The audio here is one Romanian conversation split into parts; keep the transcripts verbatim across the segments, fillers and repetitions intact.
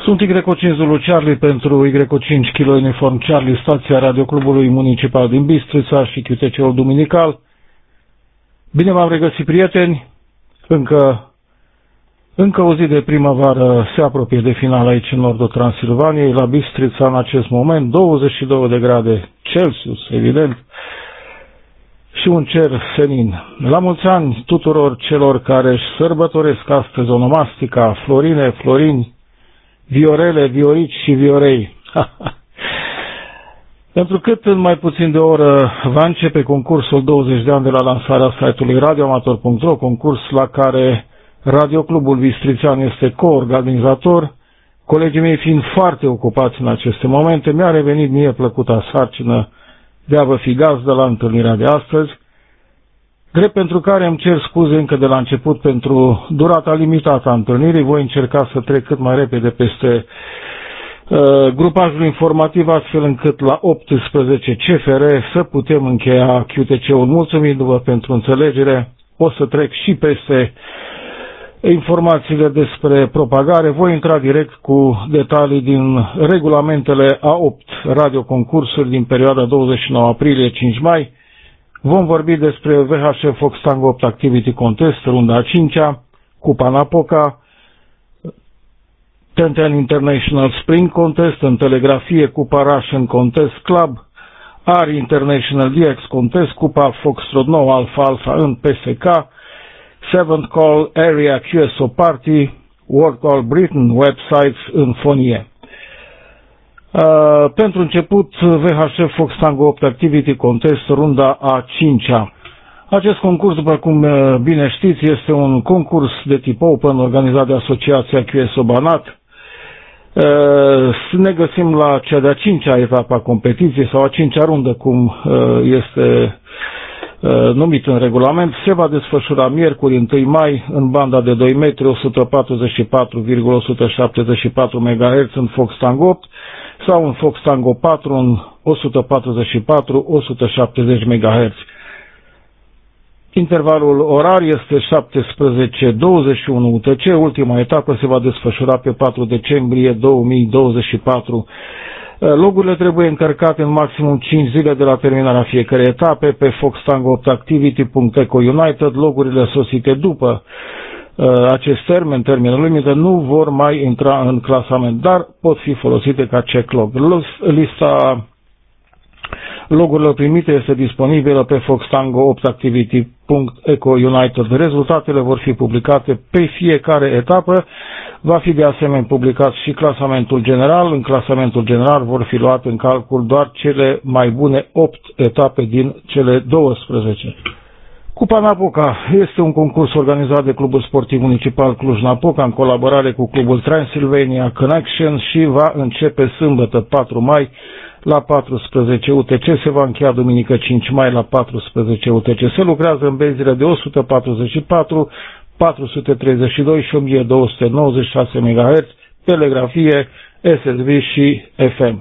Sunt Y cinci Zulu Charlie pentru Y cinci Kilo Uniform Charlie, stația Radioclubului Municipal din Bistrița și Q T C-ul Duminical. Bine v-am regăsit, prieteni! Încă, încă o zi de primăvară se apropie de final aici în nordul Transilvaniei, la Bistrița în acest moment, douăzeci și două de grade Celsius, evident, și un cer senin. La mulți ani tuturor celor care își sărbătoresc astăzi onomastica, Florine, Florini, Viorele, Viorici și Viorei. Pentru cât în mai puțin de o oră va începe concursul douăzeci de ani de la lansarea site-ului radioamator punct ro, concurs la care Radioclubul Bistrițean este coorganizator, colegii mei fiind foarte ocupați în aceste momente, mi-a revenit mie plăcuta sarcină de a vă fi gazdă la întâlnirea de astăzi, drept pentru care îmi cer scuze încă de la început pentru durata limitată a întâlnirii. Voi încerca să trec cât mai repede peste uh, grupajul informativ, astfel încât la optsprezece C F R să putem încheia Q T C-ul. Mulțumindu-vă pentru înțelegere, o să trec și peste informațiile despre propagare. Voi intra direct cu detalii din regulamentele A opt radioconcursuri din perioada douăzeci și nouă aprilie cinci mai. Vom vorbi despre V H F Fox Tango opt Activity Contest, runda a cincea, Cupa Napoca, ten ten International Spring Contest, în telegrafie Cupa Russian Contest Club, A R I International D X Contest, Cupa Foxtrot nouă Alpha Alpha în P S K, seventh Call Area Q S O Party, World Call Britain Websites în fonie. Uh, pentru început, V H F Fox Tango opt Activity Contest, runda a cincea. Acest concurs, după cum bine știți, este un concurs de tip Open organizat de Asociația Q S O Banat. Uh, ne găsim la cea de-a cincea etapă a competiției, sau a cincea rundă, cum uh, este uh, numit în regulament. Se va desfășura miercuri întâi mai în banda de doi metri, o sută patruzeci și patru virgulă o sută șaptezeci și patru megahertz în Fox Tango opt, sau în Fox Tango patru în o sută patruzeci și patru - o sută șaptezeci megahertz. Intervalul orar este șaptesprezece douăzeci și unu U T C. Ultima etapă se va desfășura pe patru decembrie două mii douăzeci și patru. Logurile trebuie încărcate în maximum cinci zile de la terminarea fiecărei etape pe fox tango opt activity punct eco united. Logurile sosite după acest termen, termenul limită, nu vor mai intra în clasament, dar pot fi folosite ca check log. Lista logurilor primite este disponibilă pe fox tango opt activity punct eco united. Rezultatele vor fi publicate pe fiecare etapă. Va fi de asemenea publicat și clasamentul general. În clasamentul general vor fi luate în calcul doar cele mai bune opt etape din cele douăsprezece. Cupa Napoca este un concurs organizat de Clubul Sportiv Municipal Cluj-Napoca în colaborare cu Clubul Transylvania Connection și va începe sâmbătă patru mai la patrusprezece U T C. Se va încheia duminică cinci mai la patrusprezece U T C. Se lucrează în benzile de o sută patruzeci și patru, patru sute treizeci și doi și o mie două sute nouăzeci și șase megahertz, telegrafie, S S B și F M.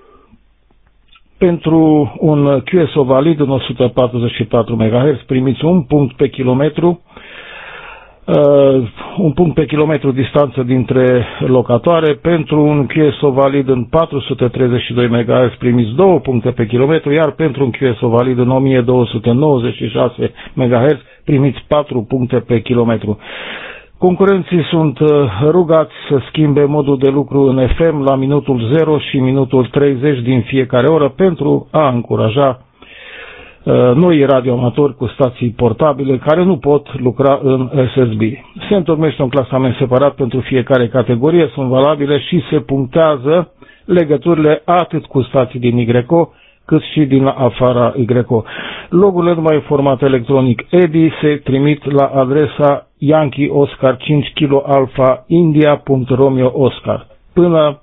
Pentru un Q S O valid în o sută patruzeci și patru megahertz primiți un punct pe kilometru, uh, un punct pe kilometru distanță dintre locatoare. Pentru un Q S O valid în patru sute treizeci și doi megahertz primiți două puncte pe kilometru, iar pentru un Q S O valid în o mie două sute nouăzeci și șase megahertz primiți patru puncte pe kilometru. Concurenții sunt rugați să schimbe modul de lucru în F M la minutul zero și minutul treizeci din fiecare oră pentru a încuraja uh, noi radioamatori cu stații portabile care nu pot lucra în S S B. Se întocmește un clasament separat pentru fiecare categorie, sunt valabile și se punctează legăturile atât cu stații din Y C O cât și din afara Y C O. Logurile numai în format electronic E D I se trimit la adresa Yankee Oscar cinci Kilo Alpha India punct Romeo Oscar până,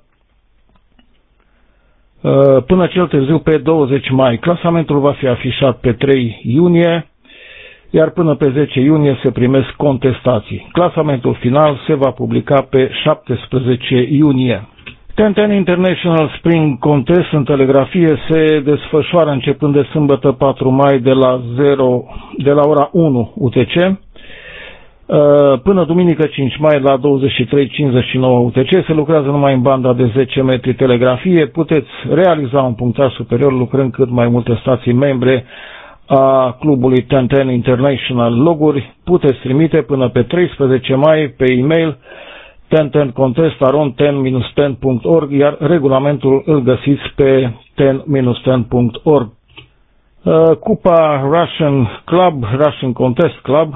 până cel târziu pe douăzeci mai. Clasamentul va fi afișat pe trei iunie, iar până pe zece iunie se primesc contestații. Clasamentul final se va publica pe șaptesprezece iunie. ten ten International Spring Contest în telegrafie se desfășoară începând de sâmbătă patru mai de la, zero, de la ora unu U T C. Până duminică cinci mai la douăzeci și trei cincizeci și nouă U T C se lucrează numai în banda de zece metri telegrafie. Puteți realiza un punctaj superior lucrând cât mai multe stații membre a clubului ten ten International. Loguri puteți trimite până pe treisprezece mai pe e-mail ten ten contest arond ten dash ten punct org, iar regulamentul îl găsiți pe ten dash ten punct org. Cupa Russian Club, Russian Contest Club,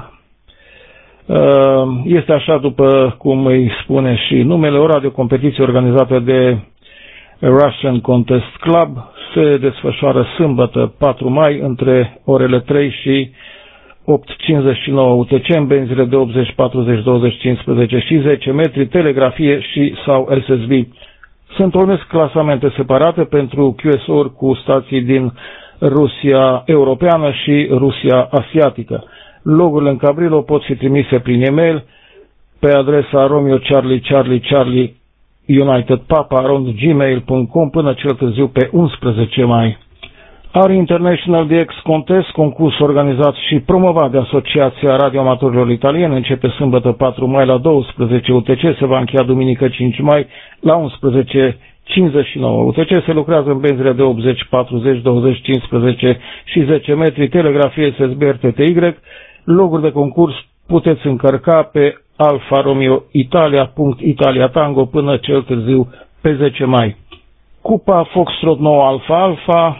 este așa după cum îi spune și numele, ora de competiție organizată de Russian Contest Club se desfășoară sâmbătă patru mai între orele trei și opt cincizeci și nouă U T C în benzile de optzeci, patruzeci, douăzeci, cincisprezece și zece metri, telegrafie și sau S S B. Se întâlnesc clasamente separate pentru Q S O-uri cu stații din Rusia europeană și Rusia asiatică. Logurile în Cabrilo pot fi trimise prin e-mail pe adresa Romeo Charlie Charlie Charlie United Papa arond gmail punct com până cel târziu pe unsprezece mai. A R I International D X Contest, concurs organizat și promovat de Asociația Radioamatorilor Italieni, începe sâmbătă patru mai la douăsprezece U T C, se va încheia duminică cinci mai la unsprezece cincizeci și nouă U T C, se lucrează în benzile de optzeci, patruzeci, douăzeci, cincisprezece și zece metri, telegrafie S S B R T T Y. Loguri de concurs puteți încărca pe alfa romeo italia punct italia tango până cel târziu pe zece mai. Cupa Foxtrot nouă Alfa Alfa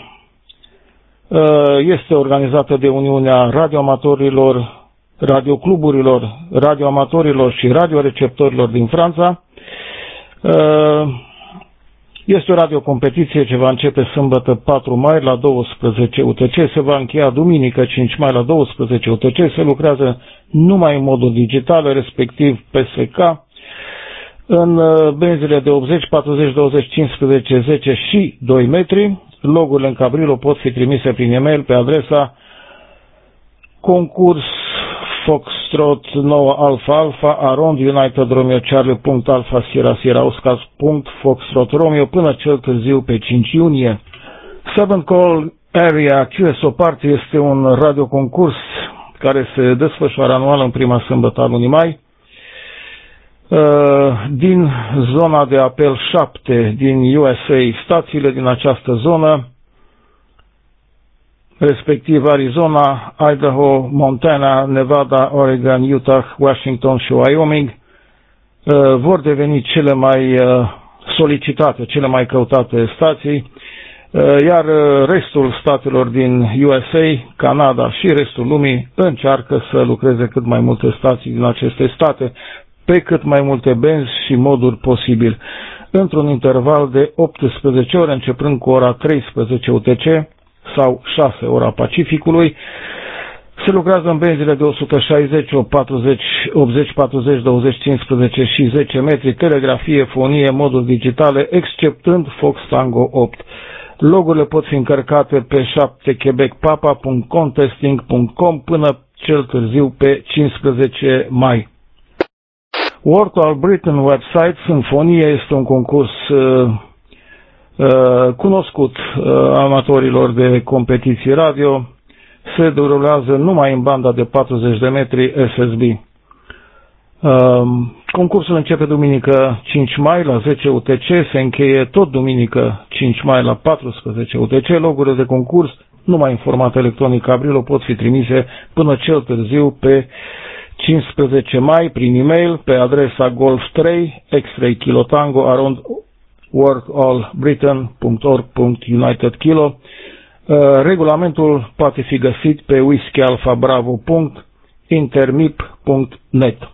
este organizată de Uniunea Radioamatorilor, Radiocluburilor, Radioamatorilor și Radioreceptorilor din Franța. Este o radiocompetiție ce va începe sâmbătă patru mai la douăsprezece U T C, se va încheia duminică cinci mai la douăsprezece U T C, se lucrează numai în modul digital, respectiv P S K, în benzile de optzeci, patruzeci, douăzeci, cincisprezece, zece și doi metri. Logurile în Cabrilo pot fi trimise prin e-mail pe adresa concurs Foxtrot nouă Alfa Alfa arond United Romeo Charlie punct Alfa Sierra Sierra Oscar punct Foxtrot Romeo până cel târziu pe cinci iunie. Seven Call Area Q S O Party este un radioconcurs care se desfășoară anual în prima sâmbătă a lunii mai. Din zona de apel șapte din U S A, stațiile din această zonă, respectiv Arizona, Idaho, Montana, Nevada, Oregon, Utah, Washington și Wyoming, vor deveni cele mai solicitate, cele mai căutate stații, iar restul statelor din U S A, Canada și restul lumii încearcă să lucreze cât mai multe stații din aceste state, pe cât mai multe benzi și moduri posibil, într-un interval de optsprezece ore, începând cu ora treisprezece U T C sau șase ora Pacificului. Se lucrează în benzile de o sută șaizeci, patruzeci, optzeci, patruzeci, douăzeci, cincisprezece și zece metri, telegrafie, fonie, moduri digitale, exceptând Fox Tango opt. Logurile pot fi încărcate pe șapte quebec papa punct contesting punct com până cel târziu pe cincisprezece mai. World of Britain website, Sinfonie, este un concurs uh, uh, cunoscut uh, amatorilor de competiții radio. Se derulează numai în banda de patruzeci de metri S S B. Uh, concursul începe duminică cinci mai la zece U T C, se încheie tot duminică cinci mai la paisprezece U T C. Logurile de concurs, numai în format electronic Cabrilo, pot fi trimise până cel târziu pe cincisprezece mai prin e-mail pe adresa golf trei x-ray kilo tango arond world all britain punct org punct united kilo. Regulamentul poate fi găsit pe whisky alfa bravo punct intermip punct net.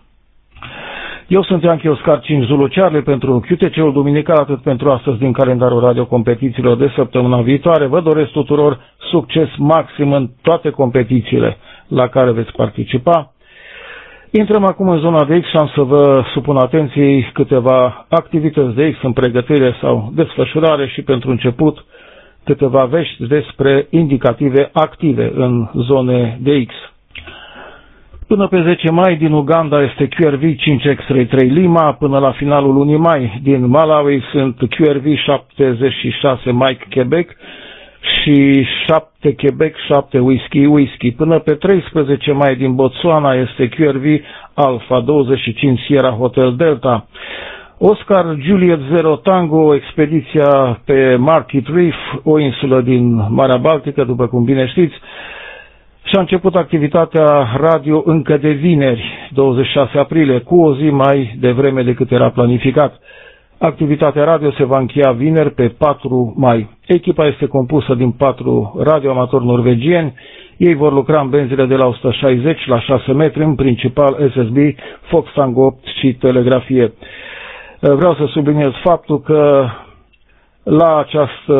Eu sunt Ianchi Oscar cinci Zulu Charlie pentru Q T C-ul duminical, atât pentru astăzi din calendarul radio competițiilor de săptămâna viitoare. Vă doresc tuturor succes maxim în toate competițiile la care veți participa. Intrăm acum în zona de X și am să vă supun atenției câteva activități de X în pregătire sau desfășurare și pentru început câteva vești despre indicative active în zone de X. Până pe zece mai din Uganda este Q R V cinci X-Ray trei Lima, până la finalul lunii mai din Malawi sunt Q R V șaptezeci și șase Mike Quebec, și șapte Quebec, șapte Whisky, Whisky. Până pe treisprezece mai din Botswana este Q R V Alpha douăzeci și cinci Sierra Hotel Delta. Oscar Juliet zero Tango, expediția pe Market Reef, o insulă din Marea Baltică, după cum bine știți, și-a început activitatea radio încă de vineri, douăzeci și șase aprilie, cu o zi mai devreme decât era planificat. Activitatea radio se va încheia vineri pe patru mai. Echipa este compusă din patru radioamatori norvegieni. Ei vor lucra în benzile de la o sută șaizeci la șase metri, în principal S S B, Fox Tango opt și telegrafie. Vreau să subliniez faptul că la această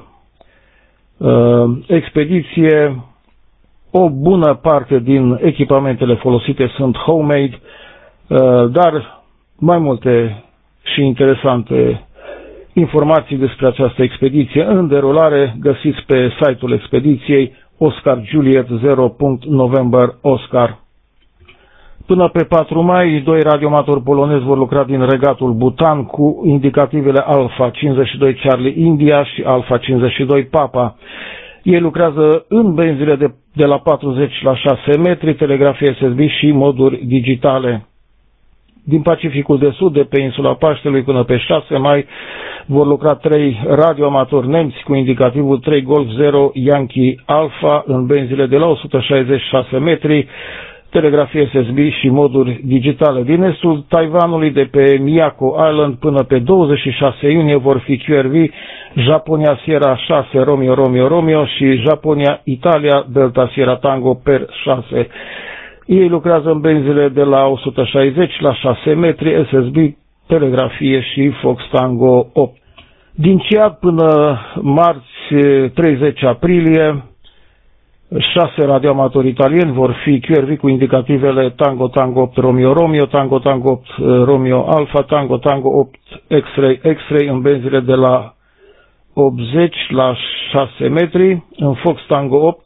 uh, expediție o bună parte din echipamentele folosite sunt homemade, uh, dar mai multe și interesante informații despre această expediție în derulare găsiți pe site-ul expediției Oscar Juliet zero November Oscar. Până pe patru mai, doi radioamatori polonezi vor lucra din regatul Bhutan cu indicativele Alpha cincizeci și doi Charlie India și Alpha cincizeci și doi Papa. Ei lucrează în benzile de, de la patruzeci la șase metri, telegrafie S S B și moduri digitale. Din Pacificul de Sud, de pe insula Paștelui până pe șase mai, vor lucra trei radioamatori nemți cu indicativul trei Golf zero Yankee Alpha în benzile de la o sută șaizeci la șase metri, telegrafie S S B și moduri digitale. Din estul Taiwanului, de pe Miyako Island până pe douăzeci și șase iunie, vor fi Q R V Japonia Sierra șase Romeo Romeo Romeo și Japonia Italia Delta Sierra Tango per șase. Ei lucrează în benzile de la o sută șaizeci la șase metri, S S B, telegrafie și Fox Tango opt. Din Ciad până marți treizeci aprilie, șase radioamatori italieni vor fi Q R V cu indicativele Tango Tango opt Romeo Romeo, Tango Tango opt Romeo Alpha, Tango Tango opt X-Ray X-Ray în benzile de la optzeci la șase metri, în Fox Tango opt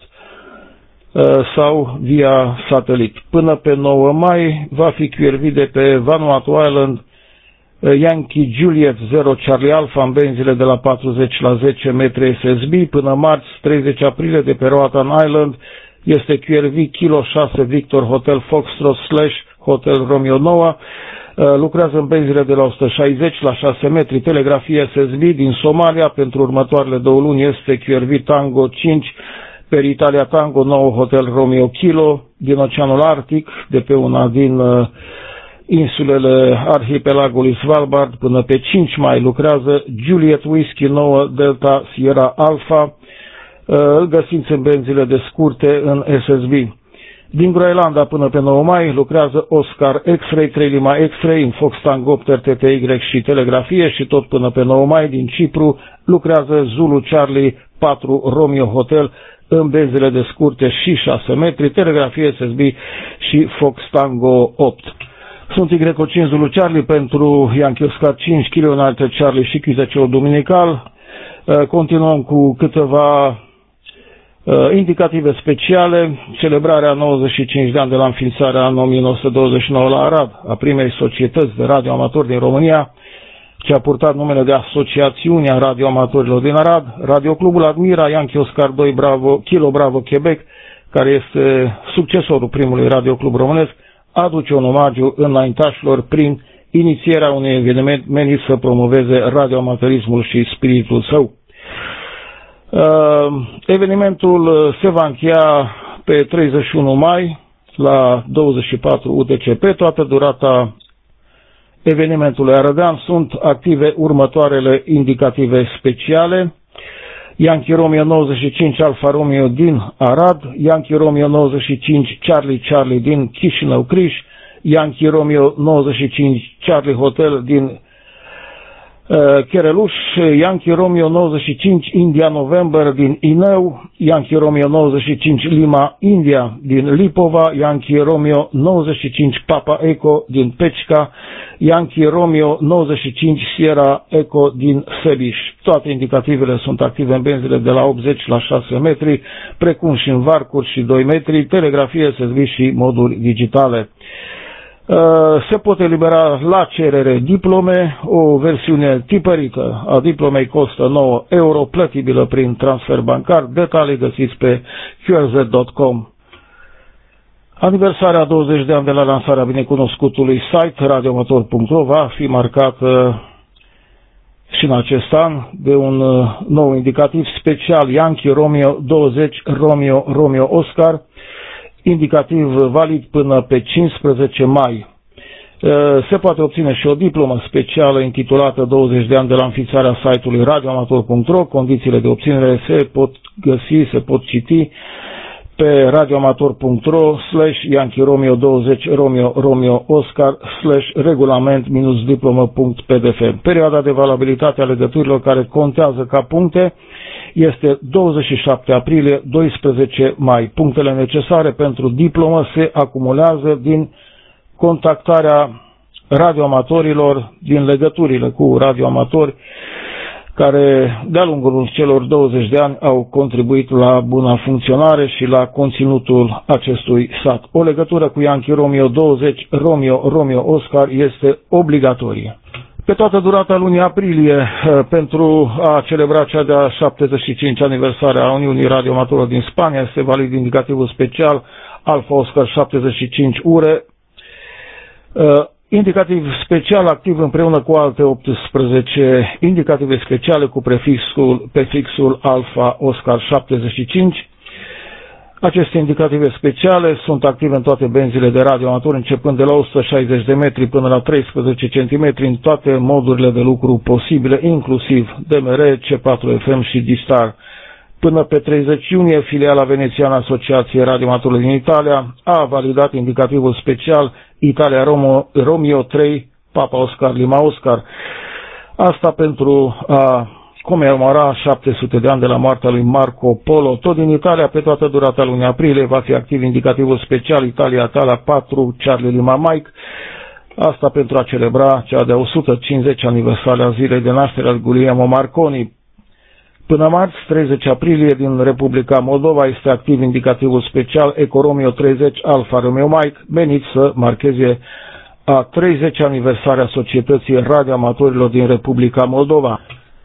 sau via satelit. Până pe nouă mai va fi Q R V de pe Vanuatu Island Yankee Juliet zero Charlie Alpha în benzile de la patruzeci la zece metri S S B. Până marți treizeci aprilie, de pe Roatan Island este Q R V Kilo șase Victor Hotel Foxtrot slash Hotel Romeo nouă. Lucrează în benzile de la o sută șaizeci la șase metri, telegrafie S S B. Din Somalia, pentru următoarele două luni, este Q R V Tango cinci per Italia Tango nouă Hotel Romeo Kilo. Din Oceanul Arctic, de pe una din uh, insulele arhipelagului Svalbard, până pe cinci mai lucrează Juliet Whisky nouă Delta Sierra Alpha. Îl găsiți în benzile de scurte în S S B. Din Groenlanda până pe nouă mai lucrează Oscar X-Ray trei Lima X-Ray în Fox Tango opt R T T Y și telegrafie, și tot până pe nouă mai din Cipru lucrează Zulu Charlie patru Romeo Hotel în benzile de scurte și șase metri, telegrafie S S B și Fox Tango opt. Sunt Y O cinci Zulu Charlie pentru Yankee Oscar cinci Kilo United Charlie și Q Z C Dominical. Continuăm cu câteva indicative speciale. Celebrarea nouăzeci și cinci de ani de la înființarea în o mie nouă sute douăzeci și nouă la Arad a primei societăți de radioamatori din România, ce a purtat numele de Asociațiunea Radioamatorilor din Arad. Radioclubul Admira Yankee Oscar doi Bravo, Kilo Bravo Quebec, care este succesorul primului radioclub românesc, aduce un omagiu înaintașilor prin inițierea unui eveniment menit să promoveze radioamatorismul și spiritul său. Uh, evenimentul se va încheia pe treizeci și unu mai la douăzeci și patru U T C P. Toată durata evenimentului arădean sunt active următoarele indicative speciale: Yankee Romeo nouăzeci și cinci Alfa Romeo din Arad, Yankee Romeo nouăzeci și cinci Charlie Charlie din Chișinău Criș, Yankee Romeo nouăzeci și cinci Charlie Hotel din uh, Chereluș, Yankee Romeo nouăzeci și cinci India November din Ineu, Yankee Romeo nouăzeci și cinci Lima India din Lipova, Yankee Romeo nouăzeci și cinci Papa Eco din Pecica, Yankee Romeo nouăzeci și cinci Sierra Eco din Sebiș. Toate indicativele sunt active în benzile de la optzeci la șase metri, precum și în varcuri și doi metri, telegrafie S S B și moduri digitale. Se pot elibera la cerere diplome, o versiune tipărită a diplomei costă nouă euro, plătibilă prin transfer bancar. Detalii găsiți pe Q R Z punct com. Aniversarea douăzeci de ani de la lansarea binecunoscutului site radioamator punct ro va fi marcată și în acest an de un nou indicativ special Yankee Romeo douăzeci Romeo Romeo Oscar, indicativ valid până pe cincisprezece mai. Se poate obține și o diplomă specială intitulată douăzeci de ani de la înființarea site-ului radioamator punct ro. Condițiile de obținere se pot găsi, se pot citi pe radioamator punct ro slash Yankee Romeo douăzeci Romeo Romeo Oscar slash regulament minus diplomă punct p d f. Perioada de valabilitate a legăturilor care contează ca puncte este douăzeci și șapte aprilie - doisprezece mai. Punctele necesare pentru diplomă se acumulează din contactarea radioamatorilor, din legăturile cu radioamatori care de-a lungul celor douăzeci de ani au contribuit la buna funcționare și la conținutul acestui sat. O legătură cu Yankee Romeo douăzeci Romeo Romeo Oscar este obligatorie. Pe toată durata lunii aprilie, pentru a celebra cea de-a șaptezeci și cincea aniversare a Uniunii Radioamatorilor din Spania, este valid indicativul special Alfa Oscar șaptezeci și cinci U R E, indicativ special activ împreună cu alte optsprezece indicative speciale cu prefixul, prefixul Alfa Oscar șaptezeci și cinci. Aceste indicative speciale sunt active în toate benzile de radioamatori, începând de la o sută șaizeci de metri până la treisprezece centimetri, în toate modurile de lucru posibile, inclusiv D M R, C patru F M și D-Star. Până pe treizeci iunie, filiala venețiană Asociației Radioamatorilor din Italia a validat indicativul special Italia Romeo trei Papa Oscar Lima Oscar. Asta pentru a comemora șapte sute de ani de la moartea lui Marco Polo. Tot din Italia, pe toată durata lunii aprilie, va fi activ indicativul special Italia Italia patru Charlie Lima Mike. Asta pentru a celebra cea de o sută cincizecea aniversare a zilei de naștere al Guglielmo Marconi. Până marți, treizeci aprilie, din Republica Moldova, este activ indicativul special Eco Romeo treizeci Alfa Romeo Mike, menit să marcheze a treizecea aniversare a Societății Radioamatorilor din Republica Moldova.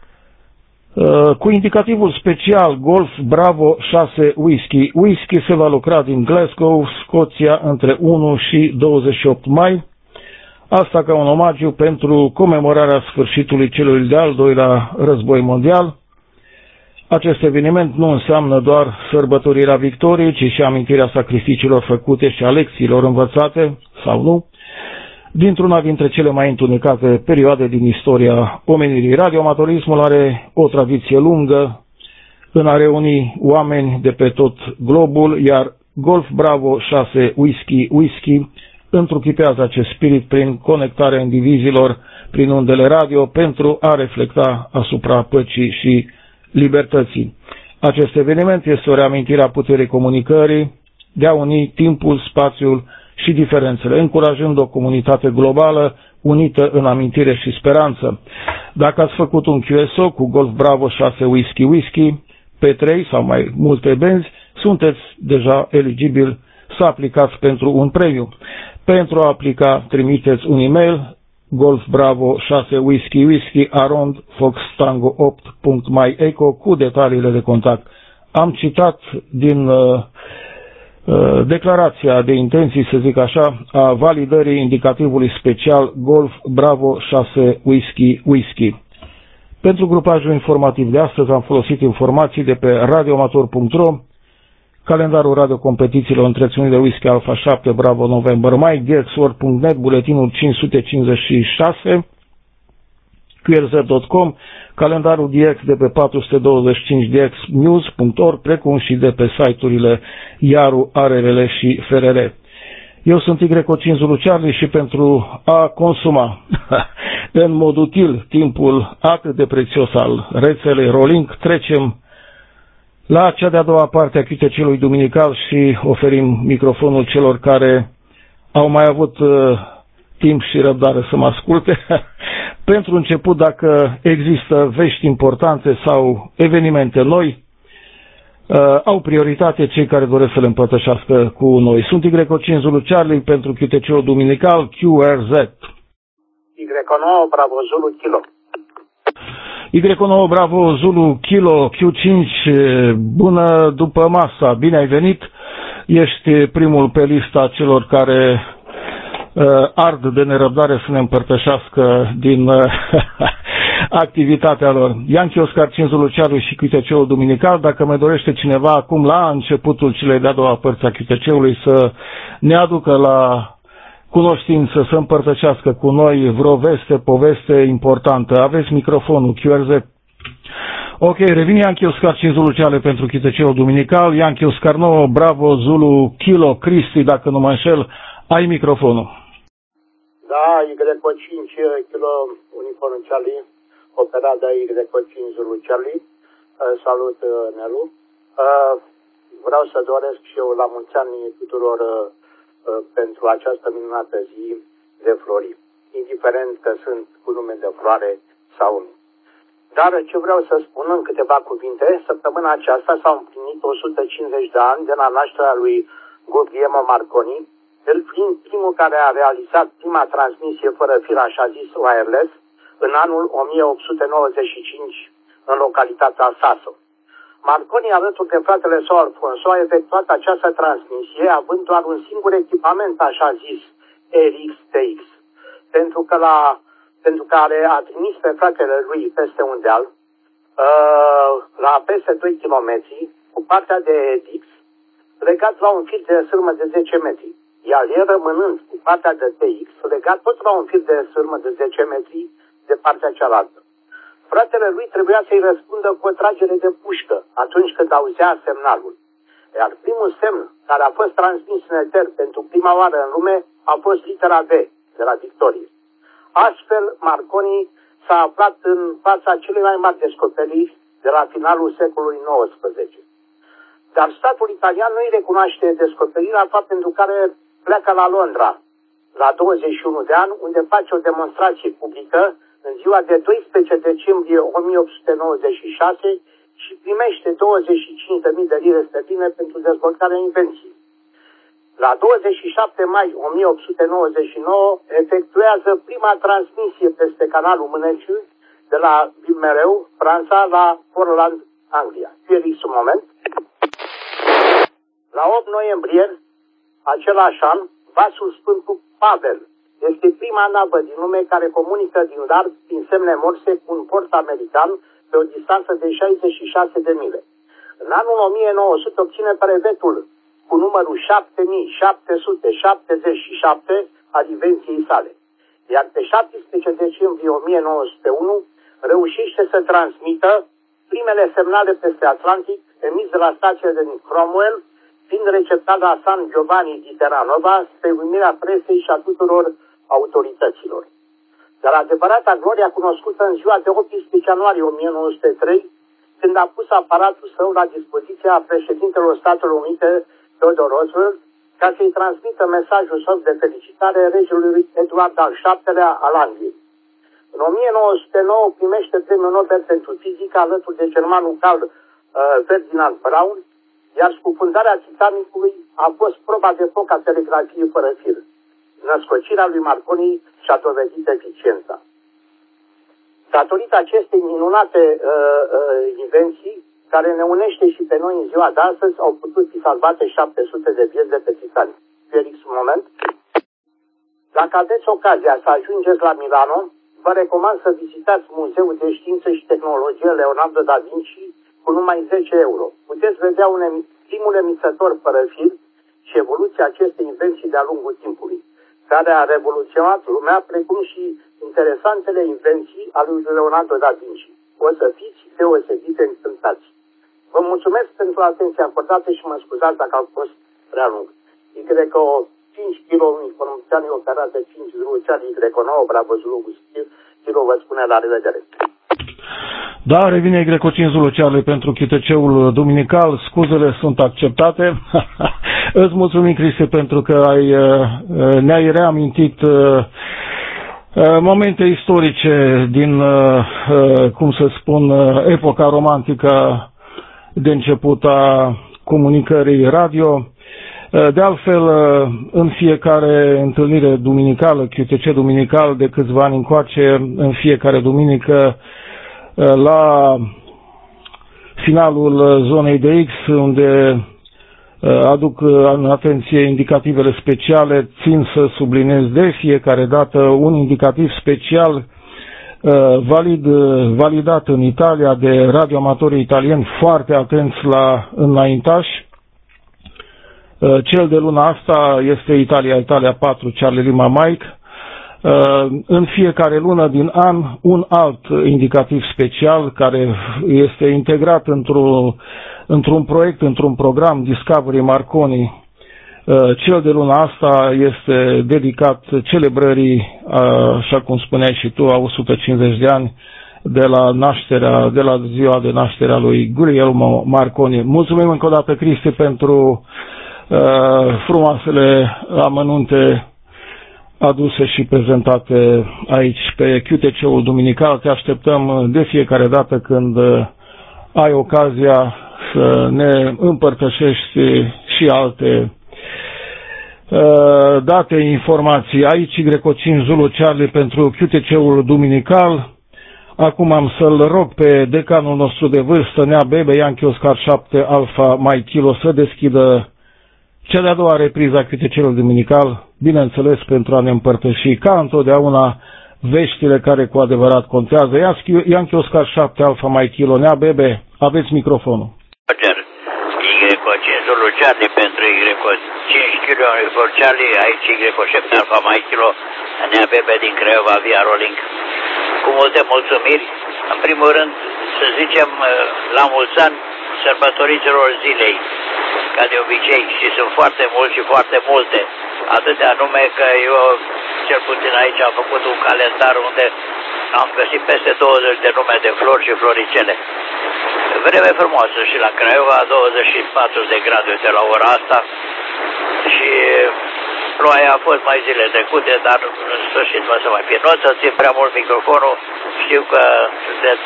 Cu indicativul special Golf Bravo șase Whisky. Whisky se va lucra din Glasgow, Scoția, între unu și douăzeci și opt mai. Asta ca un omagiu pentru comemorarea sfârșitului celui de-al doilea război mondial. Acest eveniment nu înseamnă doar sărbătorirea victoriei, ci și amintirea sacrificiilor făcute și a lecțiilor învățate, sau nu, dintr-una dintre cele mai întunecate perioade din istoria omenirii. Radioamatorismul are o tradiție lungă în a reuni oameni de pe tot globul, iar Golf Bravo șase Whisky Whisky întruchipează acest spirit prin conectarea indivizilor prin undele radio pentru a reflecta asupra păcii și libertății. Acest eveniment este o reamintire a puterii comunicării de a uni timpul, spațiul și diferențele, încurajând o comunitate globală unită în amintire și speranță. Dacă ați făcut un Q S O cu Golf Bravo șase Whisky Whisky pe trei sau mai multe benzi, sunteți deja eligibil să aplicați pentru un premiu. Pentru a aplica, trimiteți un e-mail Golf Bravo șase Whisky Whisky arond fox tango opt punct my eco cu detaliile de contact. Am citat din uh, uh, declarația de intenții, să zic așa, a validării indicativului special Golf Bravo șase Whisky Whisky. Pentru grupajul informativ de astăzi am folosit informații de pe radioamator punct ro, calendarul radiocompetițiilor întreținut de Whisky Alpha șapte Bravo November Mike, D X World punct net, buletinul cinci sute cincizeci și șase, Q R Z punct com, calendarul D X de pe patru sute douăzeci și cinci D X news punct org, precum și de pe site-urile Iaru, A R R L și F R R. Eu sunt Y cinci Zulu Charlie și pentru a consuma în mod util timpul atât de prețios al rețelei Rolling, trecem la cea de-a doua parte a câtecelui duminical și oferim microfonul celor care au mai avut uh, timp și răbdare să mă asculte. Pentru început, dacă există vești importante sau evenimente noi, uh, au prioritate cei care doresc să le împărtășească cu noi. Sunt Y cinci Zulu Charlie pentru Q T C-ul duminical Q R Z. Y nouă Bravo Zulu Kilo. Y nouă Bravo Zulu Kilo Q cinci, bună după masa, bine ai venit. Ești primul pe lista celor care uh, ard de nerăbdare să ne împărtășească din uh, activitatea lor. Yankee Oscar cinci Zulu Charlie și Q T C-ul duminical. Dacă mai dorește cineva acum la începutul celei de-a doua părți a Q T C-ului să ne aducă la cunoștință, să împărtășească cu noi vreo veste, poveste importantă. Aveți microfonul Q R Z. Ok, revin Yankee Oscar cinci Zulu Charlie pentru Q T C-ul duminical. Yankee Oscar nouă Bravo Zulu Kilo Cristi, dacă nu mă înșel, ai microfonul. Da, Y cinci Kilo Uniform Charlie, operat de Y cinci Zulu Charlie. Salut, Nelu. Vreau să doresc și eu la mulți ani tuturor pentru această minunată zi de flori, indiferent că sunt cu nume de floare sau nu. Dar ce vreau să spun în câteva cuvinte, săptămâna aceasta s-au împlinit o sută cincizeci de ani de la nașterea lui Guglielmo Marconi, el fiind primul care a realizat prima transmisie fără fir, așa zis wireless, în anul o mie opt sute nouăzeci și cinci în localitatea Sasso. Marconi, alături de fratele său Alfonso, a efectuat această transmisie având doar un singur echipament, așa zis, R X T X, pentru că la pentru care a trimis pe fratele lui peste un deal, uh, la peste doi kilometri, cu partea de R X, legat la un fir de sârmă de zece metri, iar el rămânând cu partea de T X, legat tot la un fir de sârmă de zece metri de partea cealaltă. Fratele lui trebuia să-i răspundă cu o tragere de pușcă atunci când auzea semnalul. Iar primul semn care a fost transmis în eter pentru prima oară în lume a fost litera V de la victorie. Astfel, Marconi s-a aflat în fața celei mai mari descoperiri de la finalul secolului nouăsprezece. Dar statul italian nu îi recunoaște descoperirea, fapt pentru care pleacă la Londra la douăzeci și unu de ani, unde face o demonstrație publică în ziua de doisprezece decembrie o mie opt sute nouăzeci și șase și primește douăzeci și cinci de mii de lire sterline pentru dezvoltarea invenției. La douăzeci și șapte mai o mie opt sute nouăzeci și nouă efectuează prima transmisie peste canalul Mâneciu de la Vilmereu, Franța, la Portland, Anglia. Fieriți un moment. La opt noiembrie, același an, vasul Sfântul Pavel este prima navă din lume care comunică din larg prin semne morse cu un port american pe o distanță de șaizeci și șase de mile. În anul o mie nouă sute obține brevetul cu numărul șapte mii șapte sute șaptezeci și șapte al invenției sale. Iar pe șaptesprezece decembrie o mie nouă sute unu reușește să transmită primele semnale peste Atlantic emis de la stația din Cromwell, fiind receptat la San Giovanni di Terranova spre uimirea presei și a tuturor autorităților. Dar adevărata glorie a cunoscută în ziua de optsprezece ianuarie o mie nouă sute trei, când a pus aparatul său la dispoziția președintelor Statelor Unite, Theodore Roosevelt, ca să-i transmită mesajul său de felicitare regelui Eduard al șaptelea al Angliei. În o mie nouă sute nouă primește premiul Nobel pentru fizică alături de germanul Carl uh, Ferdinand Braun, iar scufundarea Titanicului a fost proba de foc a telegrafiei fără fir. Născocirea lui Marconi și-a dovedit eficiența. Datorită acestei minunate uh, uh, invenții, care ne unește și pe noi în ziua de astăzi, au putut fi salvate șapte sute de vieți de pe Titanic. Felix, un moment. Dacă aveți ocazia să ajungeți la Milano, vă recomand să vizitați Muzeul de Știință și Tehnologie Leonardo da Vinci cu numai zece euro. Puteți vedea un em primul emițător fără fir și evoluția acestei invenții de-a lungul timpului, care a revoluționat lumea, precum și interesantele invenții ale lui Leonardo da Vinci. O să fiți deosebit de încântați. Vă mulțumesc pentru atenția acordată și mă scuzați dacă a fost prea lung. Y cinci kilo uniformițanii operate cinci Zulu Charlie Y nouă Bravo Zulu Kilo vă spune la revedere. Da, revine Y cinci Zulu Charlie pentru Q T C-ul duminical. Scuzele sunt acceptate. Îți mulțumim, Cristi, pentru că ai, ne-ai reamintit momente istorice din, cum să spun, epoca romantică de început a comunicării radio. De altfel, în fiecare întâlnire duminicală, Q T C duminical de câțiva ani încoace, în fiecare duminică, la finalul zonei de X, unde aduc în atenție indicativele speciale, țin să subliniez de fiecare dată un indicativ special valid, validat în Italia de radioamatorii italieni foarte atenți la înaintași. Cel de luna asta este Italia, Italia patru, Charlie Lima Mike. În fiecare lună din an un alt indicativ special care este integrat într-un într-un proiect, într-un program Discovery Marconi. Cel de luna asta este dedicat celebrării, așa cum spuneai și tu, a o sută cincizeci de ani de la nașterea, de la ziua de naștere a lui Guglielmo Marconi. Mulțumim încă o dată, Cristi, pentru uh, frumoasele amănunte aduse și prezentate aici pe Q T C-ul duminical. Te așteptăm de fiecare dată când ai ocazia să ne împărtășești și alte uh, date, informații. Aici Greco cinci Zulu Charlie pentru Q T C-ul duminical. Acum am să-l rog pe decanul nostru de vârstă, Nea Bebe, Yankee Oscar șapte Alpha Mike Kilo, să deschidă cea de-a doua repriză a Q T C-ul duminical, bineînțeles pentru a ne împărtăși ca întotdeauna veștile care cu adevărat contează. Yankee Oscar șapte Alpha Mike Kilo, Nea Bebe, aveți microfonul. Greco cinci Zulu Charlie pentru Greco cinci Kilo for Charlie, aici Greco șapte Alpha Mike Kilo, Nea Bebe din Craiova via Rolling. Cu multe mulțumiri, în primul rând să zicem la mulți ani sărbătoriților zilei, ca de obicei, și sunt foarte mulți și foarte multe, atâtea nume că eu, cel puțin aici, am făcut un calendar unde am găsit peste douăzeci de nume de flori și floricele. Vreme frumoasă și la Craiova, douăzeci și patru de grade de la ora asta și ploaia a fost mai zile trecute, dar în sfârșit nu o să mai fie. Nu o să țin prea mult microfonul, știu că sunteți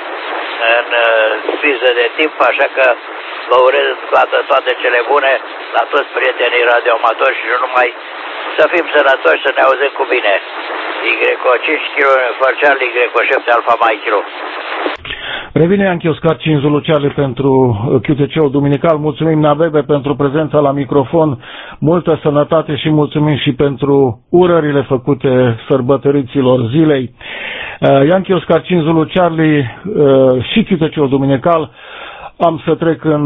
în friză de timp, așa că vă urez toate, toate cele bune la toți prietenii radioamatori și nu numai, să fim sănătoși, să ne auzim cu bine. Greco cinci Kilo for Charlie, Greco șapte Alpha Mike Kilo. Revine Yankee Oscar cinci Zulu Charlie pentru Q T C-ul duminical. Mulțumim, Nea Bebe, pentru prezența la microfon. Multă sănătate și mulțumim și pentru urările făcute sărbătoriților zilei. Yankee Oscar cinci Zulu Charlie și Q T C-ul duminical. Am să trec în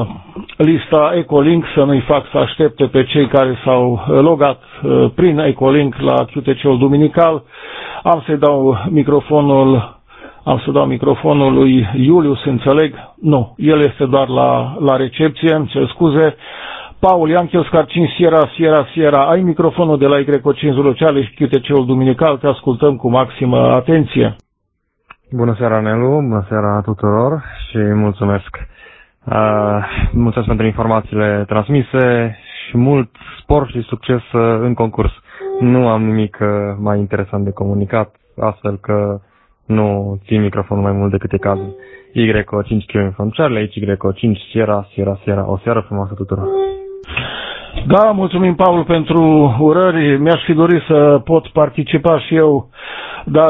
lista Ecolink, să nu-i fac să aștepte pe cei care s-au logat prin Ecolink la Q T C-ul duminical. Am să-i dau microfonul Am să dau microfonul lui Iulius, înțeleg? Nu, el este doar la, la recepție, îmi cer scuze. Paul, Yankee Oscar cinci Sierra, Sierra, Sierra, ai microfonul de la Greco cinci Zulu Charlie și Q T C-ul duminical, te ascultăm cu maximă atenție. Bună seara, Nelu, bună seara tuturor și mulțumesc. Uh, mulțumesc pentru informațiile transmise și mult spor și succes în concurs. Nu am nimic mai interesant de comunicat, astfel că nu țin microfonul mai mult decât e cazul. Greco cinci Kilo from Charlie, aici Greco cinci Sierra, Sierra, Sierra. O seară frumoasă tuturor. Da, mulțumim, Paul, pentru urări. Mi-aș fi dorit să pot participa și eu, dar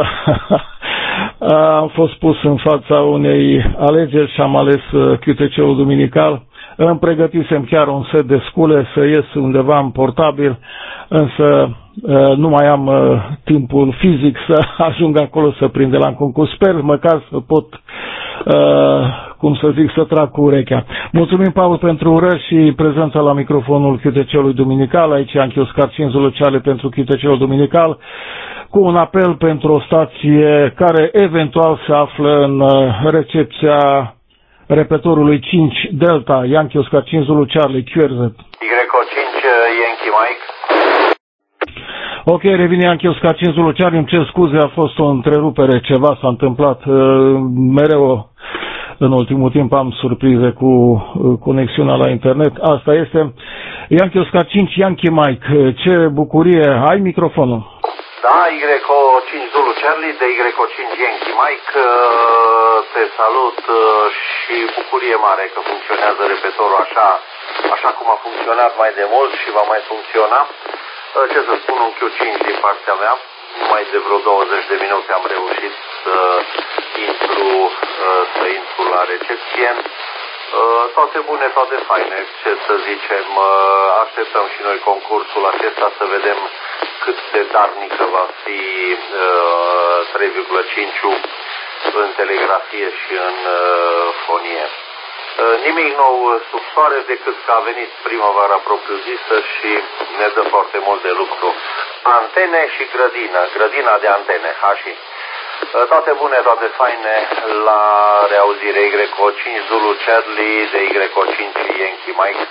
am fost pus în fața unei alegeri și am ales Q T C-ul duminical. Îmi pregătisem chiar un set de scule să ies undeva în portabil, însă nu mai am timpul fizic să ajung acolo să prind de la un concurs. Sper măcar să pot, cum să zic, să trag cu urechea. Mulțumim, Paul, pentru urări și prezența la microfonul Q T C-ului duminical. Aici Yankee Oscar cinci Zulu Charlie pentru Q T C-ul duminical, cu un apel pentru o stație care eventual se află în recepția repetorului cinci Delta, Yankee Oscar cinci Zulu Charlie, Q R Z. Greco cinci Yankee Mike. Ok, revine Yankee Oscar cinci Zulu Charlie, îmi cer scuze, a fost o întrerupere, ceva s-a întâmplat. Mereu în ultimul timp am surprize cu conexiunea la internet. Asta este Yankee Oscar cinci Yankee Mike. Ce bucurie, ai microfonul. Da, Greco cinci Zulu Charlie de Greco cinci Yankee Mike, te te salut și bucurie mare că funcționează repetorul așa, așa cum a funcționat mai de mult și va mai funcționa. Ce să spun, un Q cinci din partea mea. Mai de vreo douăzeci de minute am reușit să intru, să intru la recepție. Toate bune, toate faine, ce să zicem, așteptăm și noi concursul acesta să vedem cât de darnică va fi trei virgulă cinci în telegrafie și în fonie. Nimic nou sub soare decât că a venit primăvara propriu-zisă și ne dă foarte mult de lucru. Antene și grădină, grădina de antene, hași. Toate bune, toate faine, la reauzire. Y O cinci Zulu Charlie de Y O cinci Yankee Mike.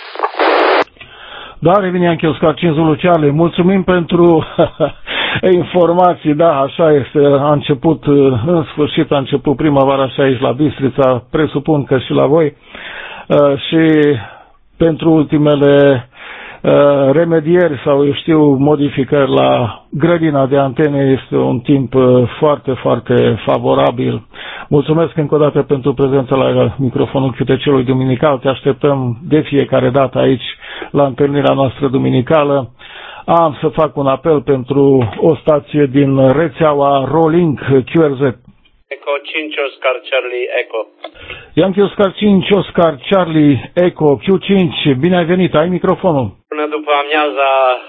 Da, revine Yankee Oscar cinci Zulu Charlie. Mulțumim pentru informații, da, așa este. A început, în sfârșit a început primăvara și aici la Bistrița, presupun că și la voi. Și pentru ultimele remedieri sau, eu știu, modificări la grădina de antene este un timp foarte, foarte favorabil. Mulțumesc încă o dată pentru prezența la microfonul Q T C-ului duminical. Te așteptăm de fiecare dată aici la întâlnirea noastră duminicală. Am să fac un apel pentru o stație din rețeaua Rolling Q R Z. Eco cinci Oscar Charlie Eco. Yankee Oscar cinci Oscar Charlie Eco Q cinci. Bine ai venit, ai microfonul. Până după amiaza,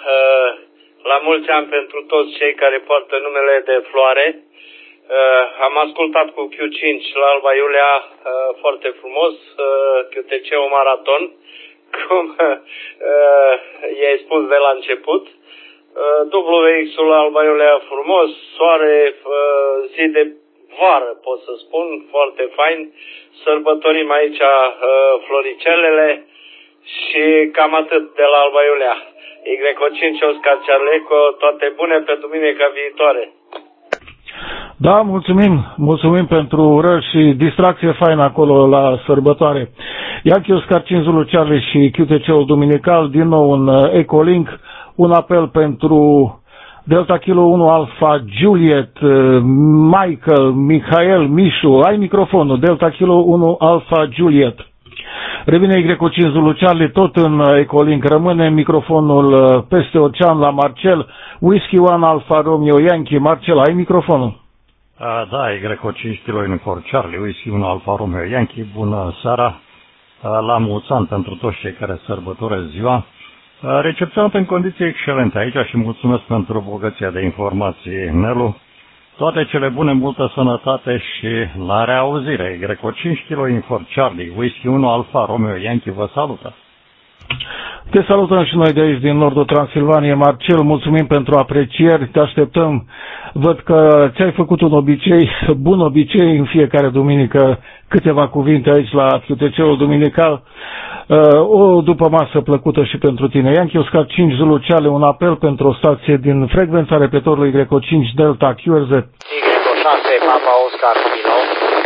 la mulți ani pentru toți cei care poartă numele de floare. Am ascultat cu Q cinci la Alba Iulia, foarte frumos, Q T C-ul maraton, cum i-ai spus de la început. W X-ul la Alba Iulia frumos, soare, zi de vară, pot să spun, foarte fain. Sărbătorim aici floricelele și cam atât de la Alba Iulia. Y O cinci Oscar Charlie Eco, toate bune pe duminica viitoare. Da, mulțumim, mulțumim pentru urări și distracție faină acolo la sărbătoare. Yankee Oscar cinci Zulu Charlie și Q T C-ul duminical, din nou un Ecolink, un apel pentru Delta Kilo unu Alpha Juliet, Michael, Michael, Mișu, ai microfonul, Delta Kilo unu Alpha Juliet. Revine Y O cinci Zulu Charlie, tot în Ecolink, rămâne microfonul peste ocean la Marcel, Whiskey unu Alpha Romeo Yankee, Marcel, ai microfonul? A, da, Y O cinci Kilo Uniform Charlie, Whiskey unu Alpha Romeo Yankee, bună seara, la mulți ani pentru toți cei care sărbătoresc ziua. Recepționat în condiții excelente aici și mulțumesc pentru bogăția de informații, Nelu. Toate cele bune, multă sănătate și la reauzire. Y O cinci Kilo Uniform Charlie, Whiskey unu Alpha Romeo Yankee vă salută. Te salutăm și noi de aici, din nordul Transilvaniei, Marcel, mulțumim pentru aprecieri, te așteptăm. Văd că ți-ai făcut un obicei, bun obicei, în fiecare duminică, câteva cuvinte aici la Q T C-ul duminical. O după masă plăcută și pentru tine. Yankee Oscar cinci Zulu Charlie, un apel pentru o stație din frecvența repetorului Y O cinci Delta Q R Z. Y O șase Papa Oscar Kilo.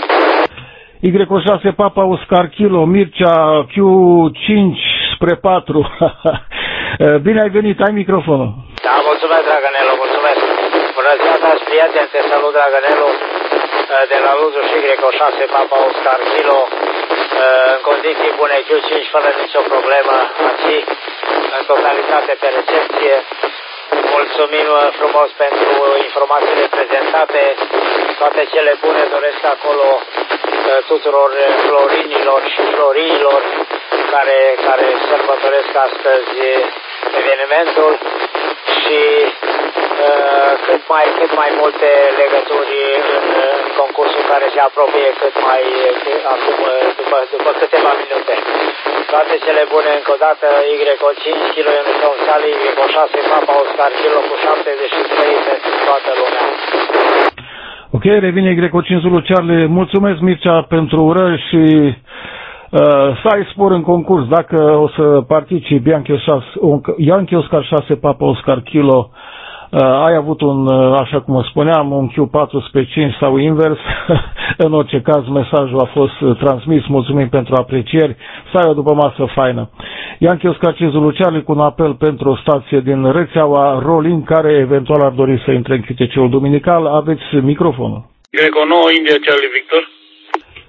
Y O șase Papa Oscar Kilo, Mircea Q cinci spre patru. Bine ai venit, ai microfonul. Da, mulțumesc, Draganelu, mulțumesc. Bună ziua, dragi prieteni, te salut, Draganelu, de la Luzu și Y O șase Papa Oscar Kilo. În condiții bune, Q cinci fără nicio problemă, aici, în totalitate pe recepție. Mulțumim frumos pentru informațiile prezentate. Toate cele bune doresc acolo tuturor florinilor și floriilor care, care sărbătoresc astăzi evenimentul și uh, cât mai, cât mai multe legături în, în concursul care se apropie cât mai acum după, după câteva minute. Toate cele bune încă o dată, Y O cinci Kilo Uniform Charlie, Y O șase Papa Oscar Kilo cu șaptezeci și trei pentru toată lumea. Ok, revine Y O cinci Zulu Charlie, mulțumesc Mircea pentru urări și uh, să ai spor în concurs. Dacă o să participi Yankee Oscar șase Papa Oscar Kilo, uh, ai avut un, uh, așa cum spuneam, un Q patru pe cinci sau invers. În orice caz, mesajul a fost uh, transmis. Mulțumim pentru aprecieri. Să ai o după masă faină. Yankee Oscar cinci Zulu Charlie cu un apel pentru o stație din rețeaua Rolling care eventual ar dori să intre în Q T C-ul duminical. Aveți microfonul. Y O nouă India Charlie Victor.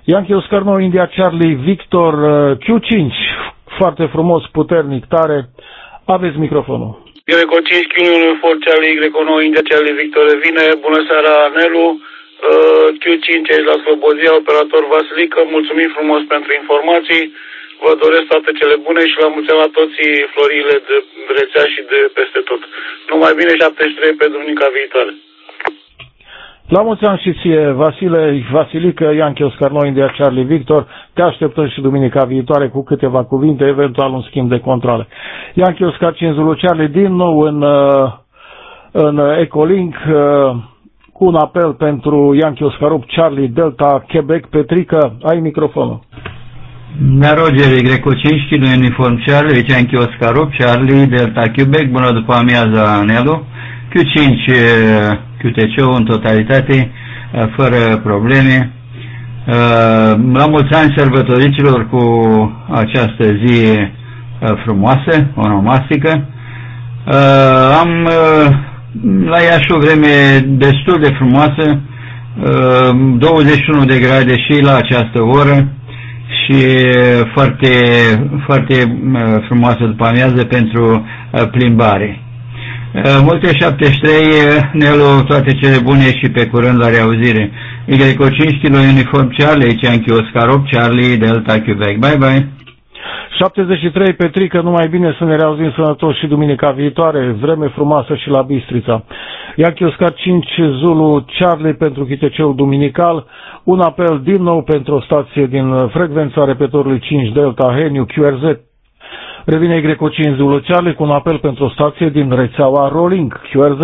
Yankee Oscar nouă India Charlie Victor Q cinci, foarte frumos, puternic, tare. Aveți microfonul. Greco cinci Q unu for Charlie Greco nouă India Charlie Victor vine. Bună seara, Nelu. Q cinci aici la Slobozia, operator Vasilică. Mulțumim frumos pentru informații. Vă doresc toate cele bune și la mulți ani la toți florile de rețea și de peste tot. Numai bine, șaptezeci și trei pe duminica viitoare. La mulți ani și ție, Vasile, Vasilică, Yankee Oscar nouă India Charlie Victor. Te așteptăm și duminica viitoare cu câteva cuvinte, eventual un schimb de controle. Yankee Oscar cinci Zulu Charlie din nou în, în Ecolink cu un apel pentru Yankee Oscar opt Charlie Delta Quebec. Petrică, ai microfonul. Da, Roger, Greco cinci, Kilo Uniform Charlie, Yankee Oscar opt Charlie Delta Quebec. Bună după amiaza, Nelu. Q cinci Q T C-ul în totalitate, fără probleme. La mulți ani sărbătoricilor cu această zi frumoasă, onomastică. Am la Iași o vreme destul de frumoasă, douăzeci și unu de grade și la această oră și foarte, foarte frumoasă după amiază pentru plimbare. Multe șaptezeci și trei, Nelu, toate cele bune și pe curând la reauzire. Greco cinci Kilo Uniform Charlie, Yankee Oscar opt Charlie Delta Quebec. Bye bye. șaptezeci și trei, Petrică, numai bine să ne reauzim sănătoși și duminica viitoare. Vreme frumoasă și la Bistrița. Yankee Oscar cinci Zulu Charlie pentru Q T C-ul duminical. Un apel din nou pentru o stație din frecvența repetorului cinci Delta Heniu Q R Z. Revine Greco cinci Zulu Charlie cu un apel pentru o stație din rețeaua Rolling Q R Z.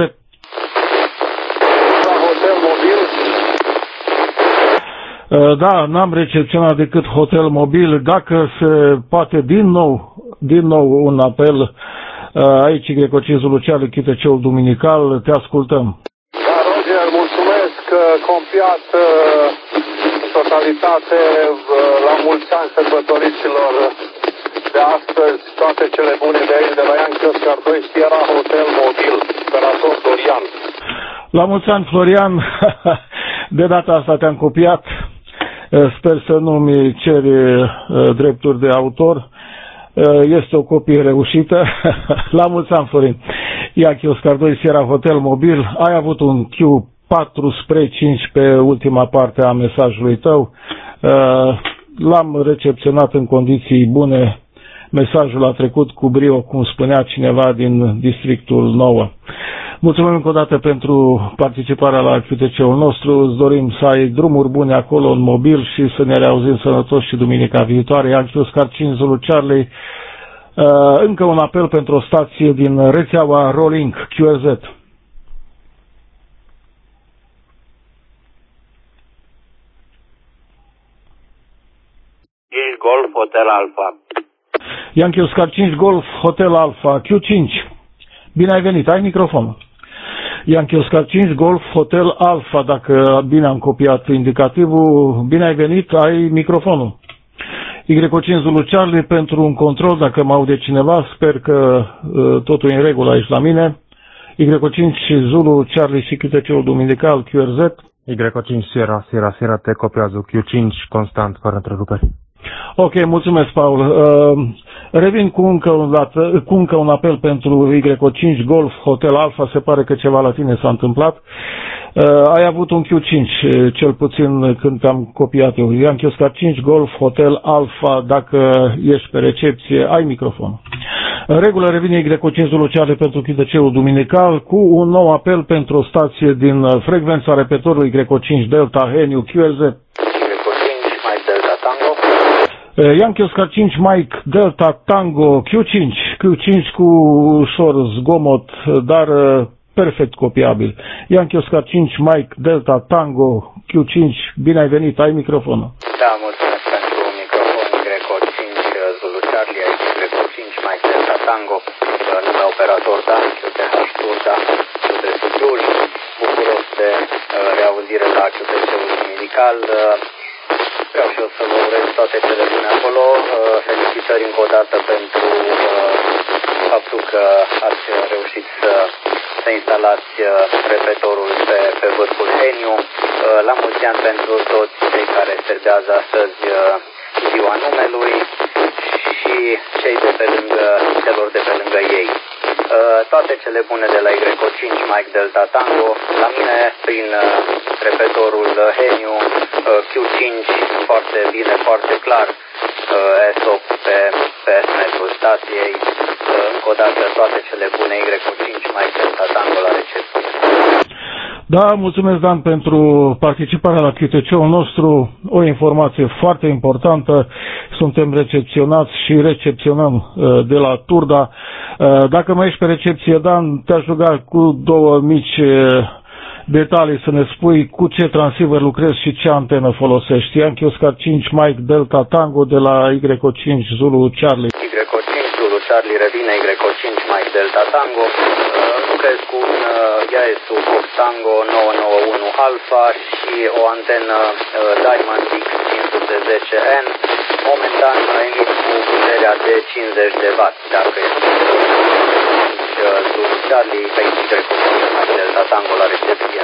Hotel mobil. Da, n-am recepționat decât hotel mobil. Dacă se poate din nou, din nou un apel aici Greco cinci Zulu Charlie, Q T C-ul duminical, te ascultăm. Da, Roger, mulțumesc, compiat în totalitate la mulți ani sărbătoricilor de astăzi, toate cele bune de aici, de la Yankee Oscar doi Sierra Hotel Mobil, operator Florian. La mulți ani, Florian, de data asta te-am copiat, sper să nu-mi ceri drepturi de autor, este o copie reușită. La mulți ani, Florin. Yankee Oscar doi Sierra Hotel Mobil, ai avut un Q patru spre cinci pe ultima parte a mesajului tău, l-am recepționat în condiții bune. Mesajul a trecut cu brio, cum spunea cineva din districtul nouă. Mulțumim încă o dată pentru participarea la Q T C-ul nostru. Îți dorim să ai drumuri bune acolo în mobil și să ne reauzim sănătoși și duminica viitoare. Yankee Oscar cinci Zulu Charlie. Încă un apel pentru o stație din rețeaua Rolling Q R Z. Golf Hotel Alpha. Yankee Oscar cinci Golf Hotel Alpha Q cinci. Bine ai venit, ai microfonul. Yankee Oscar cinci Golf Hotel Alpha, dacă bine am copiat indicativul, bine ai venit, ai microfonul. Greco cinci Zulu Charlie pentru un control, dacă mă aude cineva, sper că uh, totul e în regulă aici la mine. Greco cinci Zulu Charlie și Q T C-ul duminical Q R Z. Greco cinci Sierra, Sierra, Sierra, te copiază Q cinci constant, fără întreruperi. Ok, mulțumesc, Paul. Uh, revin cu încă, un dată, cu încă un apel pentru Greco cinci Golf Hotel Alpha. Se pare că ceva la tine s-a întâmplat. Uh, ai avut un Q cinci, cel puțin când te-am copiat eu. Yankee Oscar cinci Golf Hotel Alpha, dacă ești pe recepție, ai microfon. În regulă, revine Greco cinci Zulu Charlie pentru Q T C-ul duminical cu un nou apel pentru o stație din frecvența repetorului Greco cinci Delta Heniu Q R Z. Yankee Oscar cinci Mike Delta Tango Q cinci, Q cinci cu ușor zgomot, dar perfect copiabil. Yankee Oscar cinci Mike Delta Tango Q cinci, bine ai venit, ai microfonul. Da, mulțumesc pentru microfon. Greco cinci Zulu Charlie, aici Greco cinci Mike Delta Tango, nume operator Dan, Q T H Turda, județul Giuri. Bucuros de reauzire la Q T C-ul medical. Vreau și eu să vă urez toate cele bune acolo. Felicitări încă o dată pentru faptul că ați reușit să, să instalați repetorul pe, pe vârful Heniu. La mulți ani pentru toți cei care servesc sărbătorează astăzi ziua numelui și cei de pe lângă, celor de pe lângă ei. Toate cele bune de la Y cinci Mike Delta Tango, la mine prin repetorul Heniu Q cinci, foarte bine, foarte clar, S opt pe, pe S-metrul stației. Încă o dată toate cele bune, Y cinci Mike Delta Tango la recepție. Da, mulțumesc, Dan, pentru participarea la Q T C-ul nostru. O informație foarte importantă. Suntem recepționați și recepționăm uh, de la Turda. Uh, dacă mai ești pe recepție, Dan, te-aș ruga cu două mici uh, detalii să ne spui cu ce transceiver lucrezi și ce antenă folosești. Yankee Oscar cinci Mike Delta Tango de la Y cinci Zulu Charlie. Y cinci Zulu Charlie revine, Y cinci Mike Delta Tango. Lucrez cu un Yaesu Fox Tango nouă nouă unu Alpha și o antenă Diamond X cinci sute zece N. Momentan emit cu puterea de cincizeci de watt. Dacă este Zulu Charlie, pe Y cinci Mike Delta Tango la recepție.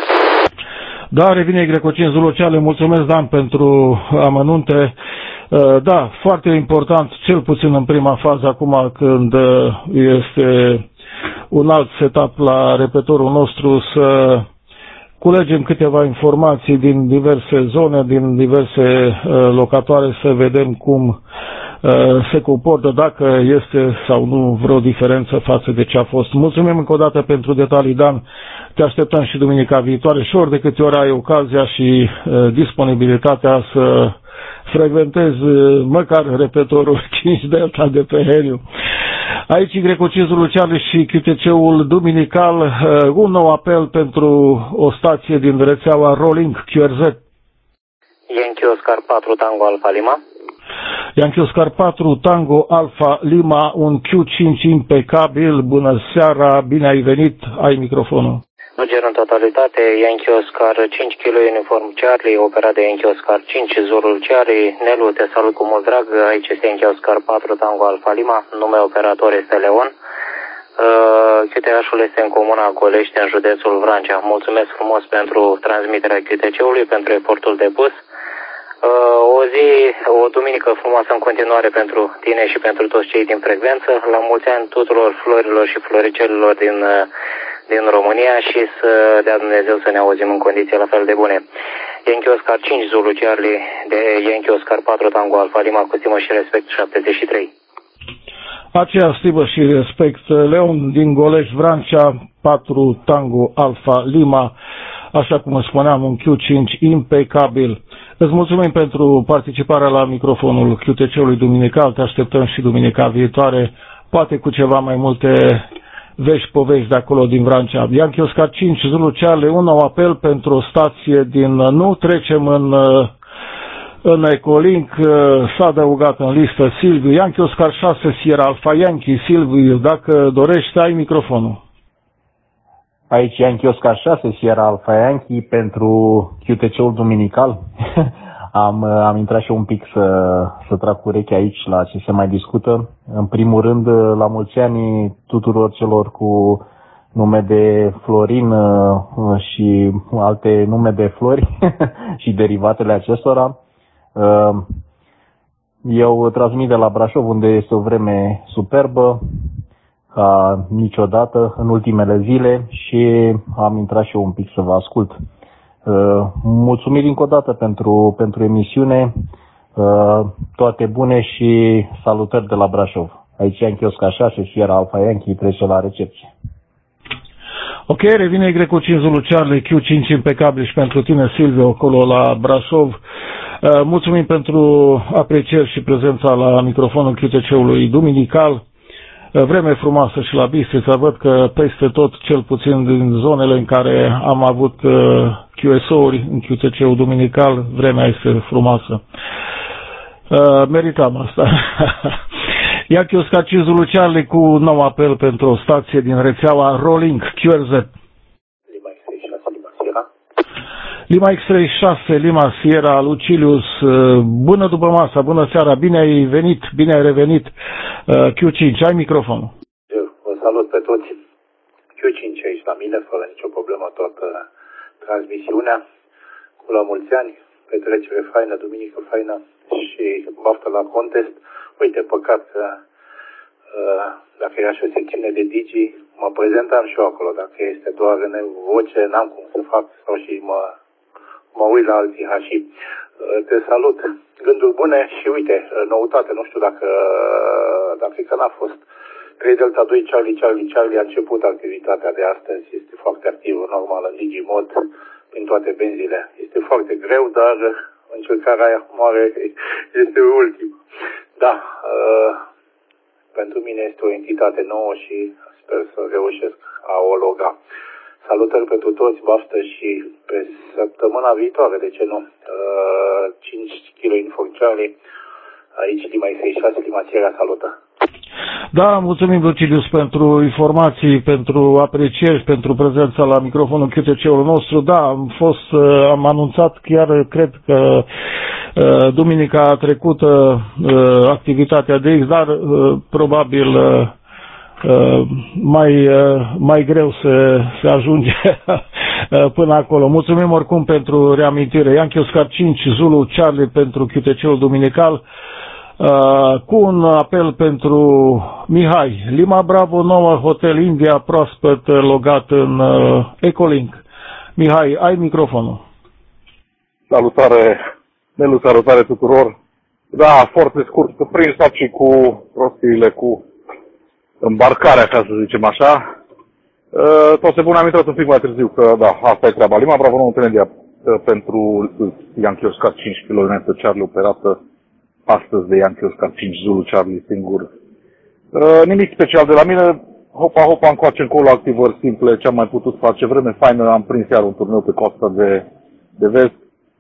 Da, revine Y cinci Zulu Charlie. Mulțumesc, Dan, pentru amănunte. Da, foarte important, cel puțin în prima fază, acum când este un alt setup la repetorul nostru, să culegem câteva informații din diverse zone, din diverse uh, locatoare, să vedem cum uh, se comportă, dacă este sau nu vreo diferență față de ce a fost. Mulțumim încă o dată pentru detalii, Dan. Te așteptăm și duminica viitoare și ori de câte ori ai ocazia și uh, disponibilitatea să frecventezi uh, măcar repetorul cinci Delta de pe Heniu. Aici Y cinci Zulu Charlie și Q T C-ul duminical, uh, un nou apel pentru o stație din rețeaua Rolling Q R Z. Yankee Oscar patru Tango Alpha Lima. Yankee Oscar patru Tango Alpha Lima, un Q cinci impecabil. Bună seara, bine ai venit, ai microfonul. Nuger în totalitate, Yankee Oscar cinci kilo Uniform Charlie, operat de Yankee Oscar cinci Zulu Charlie. Nelu, te salut cu mult drag, aici este Yankee Oscar patru Tango Alpha Lima, nume operator este Leon. Uh, Q T H-ul este în comuna Golești, în județul Vrancea. Mulțumesc frumos pentru transmiterea Q T C-ului, pentru efortul depus. Uh, o zi, o duminică frumoasă în continuare pentru tine și pentru toți cei din frecvență. La mulți ani tuturor florilor și floricelilor din, din România și să dea Dumnezeu să ne auzim în condiții la fel de bune. Yankee Oscar cinci Zulu Charlie de Yankee Oscar patru Tango Alpha Lima, cu stimă și respect șaptezeci și trei. Aceea stimă și respect, Leon din Golești, Vrancea, patru Tango Alpha Lima, așa cum spuneam, un Q cinci impecabil. Îți mulțumim pentru participarea la microfonul Q T C-ului duminical, te așteptăm și duminica viitoare, poate cu ceva mai multe vești, povești de acolo din Vrancea. Yankee Oscar cinci Zulu Charlie, un nou apel pentru o stație din, nu trecem în, în Ecolink, s-a adăugat în listă Silviu, Yankee Oscar șase Sierra Alpha Yankee, Silviu, dacă dorești, ai microfonul. Aici Yankee Oscar șase Sierra Alpha Yankee pentru Q T C-ul duminical. am, am intrat și un pic să, să trag urechea aici la ce se mai discută. În primul rând, la mulți ani tuturor celor cu nume de Florin și alte nume de flori și derivatele acestora. Eu transmit de la Brașov, unde este o vreme superbă ca niciodată în ultimele zile și am intrat și eu un pic să vă ascult. Mulțumiri încă o dată pentru, pentru emisiune, toate bune și salutări de la Brașov. Aici Yankee Oscar șase, Sierra Alpha Yankee, trece la recepție. Ok, revine Y cinci Zulu Charlie, Q cinci impecabil și pentru tine, Silviu, acolo la Brașov. Mulțumim pentru aprecieri și prezența la microfonul Q T C-ului duminical. Vreme frumoasă și la Bistrița, văd că peste tot, cel puțin din zonele în care am avut Q S O-uri în Q T C-ul duminical, vremea este frumoasă. Meritam asta. Yankee Oscar cinci Zulu Charlie cu un nou apel pentru o stație din rețeaua Rolling Q R Z. Lima X trei șase, Lima Sierra, Lucilius, bună după masa, bună seara, bine ai venit, bine ai revenit, Q cinci, ai microfonul. Eu vă salut pe toți, Q cinci aici la mine, fără nicio problemă toată transmisiunea, cu la mulți ani, petrecere faină, duminică faină și baftă la contest. Uite, păcat că uh, dacă era și o secțiune de digi, mă prezentam și eu acolo. Dacă este doar în voce, n-am cum să fac sau și mă, mă uit la alții hași. Uh, te salut! Gânduri bune și uite, noutate, nu știu dacă, dacă că n-a fost trei Delta doi Charlie Charlie Charlie a început activitatea de astăzi, este foarte activă, normal, în Digimod, prin toate benzile. Este foarte greu, dar încercarea aia mare este ultima. Da, uh, pentru mine este o entitate nouă și sper să reușesc a o loga. Salutări pentru toți, baftă și pe săptămâna viitoare, de ce nu? Uh, cinci kilograme Info Charlie, aici Lima șaizeci și șase, Lima Sierra, salută! Da, mulțumim, Lucilius, pentru informații, pentru aprecieri, pentru prezența la microfonul Q T C-ul nostru. Da, am fost, am anunțat chiar, cred că duminica trecută activitatea de X, dar probabil mai, mai greu se, se ajunge până acolo. Mulțumim oricum pentru reamintire. Yankee Oscar cinci, Zulu Charlie pentru Q T C-ul duminical. Uh, cu un apel pentru Mihai. Lima Bravo nouă Hotel India, proaspăt logat în uh, Ecolink. Mihai, ai microfonul. Salutare, Nelu, salutare tuturor. Da, foarte scurt, prins și cu prostiile, cu îmbarcarea, ca să zicem așa. Uh, toate bune, am intrat un pic mai târziu, că da, asta e treaba. Lima Bravo nouă Hotel India uh, pentru Yankee Oscar cinci kilometri Charlie operată astăzi de Yankee Oscar cinci Zulu Charlie singur. Uh, nimic special de la mine, hopa hopa încoace încolo, activări simple, ce am mai putut face, vreme faină, am prins iar un turneu pe coasta de, de vest.